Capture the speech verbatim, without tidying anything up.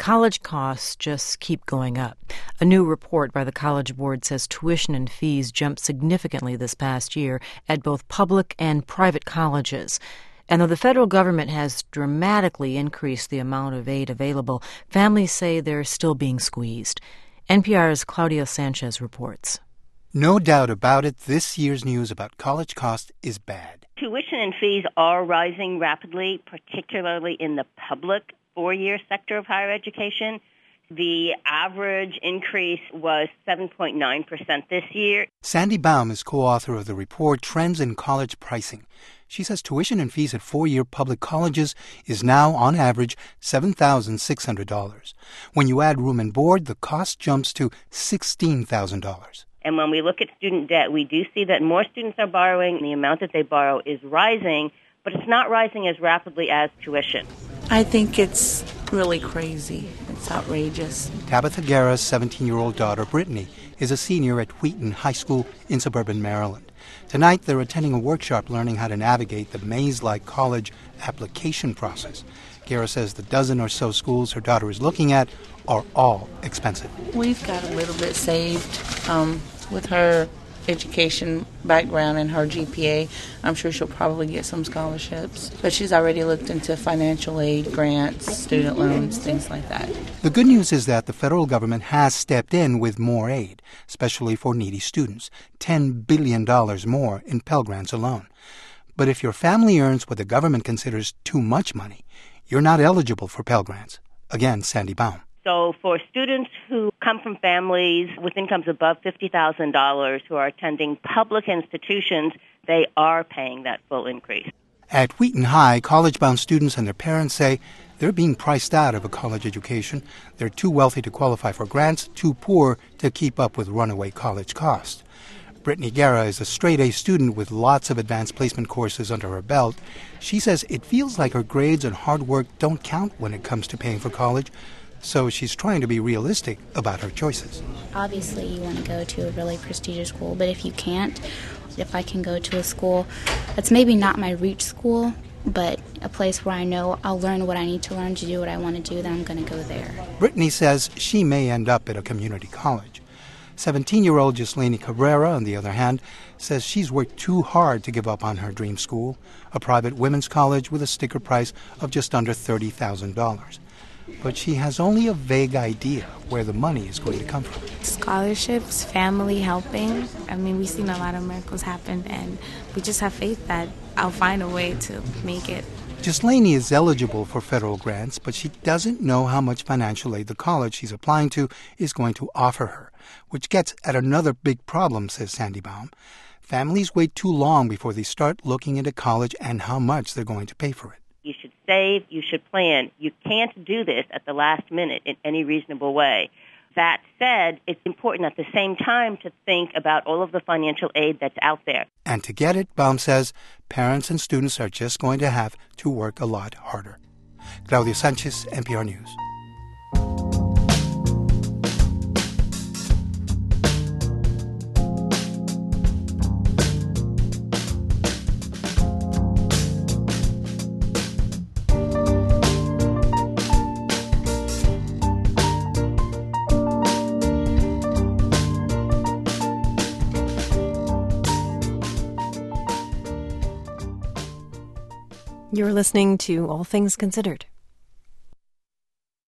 college costs just keep going up. A new report by the College Board says tuition and fees jumped significantly this past year at both public and private colleges. And though the federal government has dramatically increased the amount of aid available, families say they're still being squeezed. N P R's Claudia Sanchez reports. No doubt about it, this year's news about college cost is bad. Tuition and fees are rising rapidly, particularly in the public four-year sector of higher education. The average increase was seven point nine percent this year. Sandy Baum is co-author of the report Trends in College Pricing. She says tuition and fees at four-year public colleges is now, on average, seven thousand six hundred dollars. When you add room and board, the cost jumps to sixteen thousand dollars. And when we look at student debt, we do see that more students are borrowing, and the amount that they borrow is rising, but it's not rising as rapidly as tuition. I think it's really crazy. It's outrageous. Tabitha Guerra's seventeen-year-old daughter, Brittany, is a senior at Wheaton High School in suburban Maryland. Tonight, they're attending a workshop learning how to navigate the maze-like college application process. Guerra says the dozen or so schools her daughter is looking at are all expensive. We've got a little bit saved um, with her education background and her G P A. I'm sure she'll probably get some scholarships. But she's already looked into financial aid, grants, student loans, things like that. The good news is that the federal government has stepped in with more aid, especially for needy students, ten billion dollars more in Pell Grants alone. But if your family earns what the government considers too much money, you're not eligible for Pell Grants. Again, Sandy Baum. So for students who come from families with incomes above fifty thousand dollars who are attending public institutions, they are paying that full increase. At Wheaton High, college-bound students and their parents say they're being priced out of a college education. They're too wealthy to qualify for grants, too poor to keep up with runaway college costs. Brittany Guerra is a straight-A student with lots of advanced placement courses under her belt. She says it feels like her grades and hard work don't count when it comes to paying for college. So she's trying to be realistic about her choices. Obviously, you want to go to a really prestigious school, but if you can't, if I can go to a school that's maybe not my reach school, but a place where I know I'll learn what I need to learn to do what I want to do, then I'm going to go there. Brittany says she may end up at a community college. seventeen-year-old Gislaine Cabrera, on the other hand, says she's worked too hard to give up on her dream school, a private women's college with a sticker price of just under thirty thousand dollars. But she has only a vague idea where the money is going to come from. Scholarships, family helping. I mean, we've seen a lot of miracles happen, and we just have faith that I'll find a way to make it. Gislaine is eligible for federal grants, but she doesn't know how much financial aid the college she's applying to is going to offer her, which gets at another big problem, says Sandy Baum. Families wait too long before they start looking into college and how much they're going to pay for it. You should save, you should plan. You can't do this at the last minute in any reasonable way. That said, it's important at the same time to think about all of the financial aid that's out there. And to get it, Baum says, parents and students are just going to have to work a lot harder. Claudia Sanchez, N P R News. You're listening to All Things Considered.